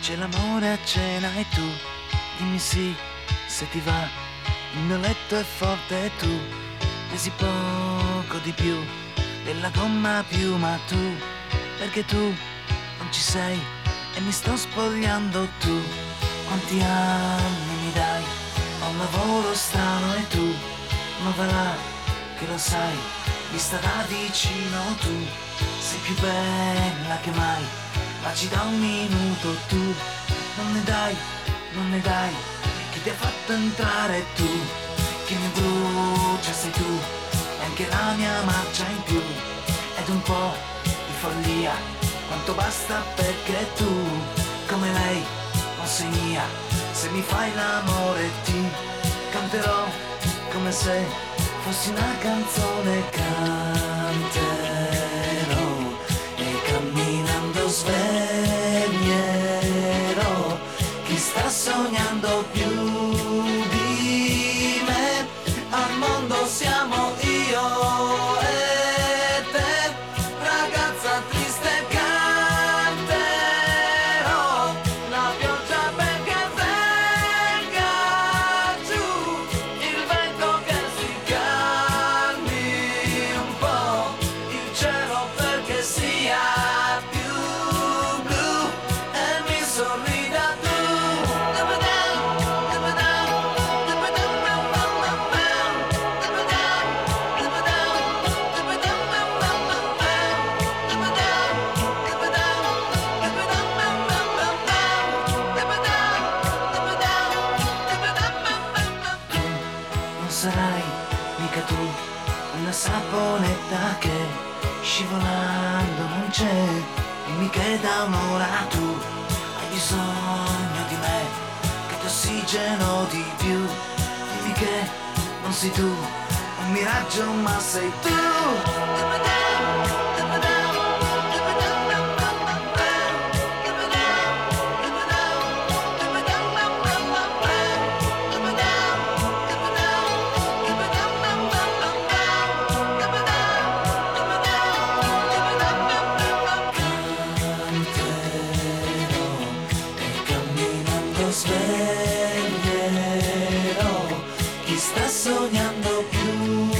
C'è l'amore a cena e tu dimmi sì se ti va. Il mio letto è forte e tu pesi poco di più della gomma più, ma tu, perché tu non ci sei e mi sto spogliando. Tu quanti anni mi dai? Ho un lavoro strano e tu, ma va là che lo sai, vista da vicino tu sei più bella che mai, ma ci da un minuto. Tu non ne dai, non ne dai, chi ti ha fatto entrare? Tu che mi brucia sei tu, e anche la mia marcia in più, ed un po' di follia, quanto basta perché tu, come lei, non sei mia. Se mi fai l'amore ti canterò come se fossi una canzone, canterò e camminando sveglierò chi sta sognando più di me. Al mondo siamo io e te, ragazza triste, canterò la pioggia perché venga giù, il vento che si calmi un po', il cielo perché sia più blu e mi sorrida tu. Non sarai mica tu una saponetta che scivolando non c'è, dimmi che da un'ora tu hai bisogno di me, che ti ossigeno di più, dimmi che non sei tu un miraggio ma sei tu. Sveglierò chi sta sognando più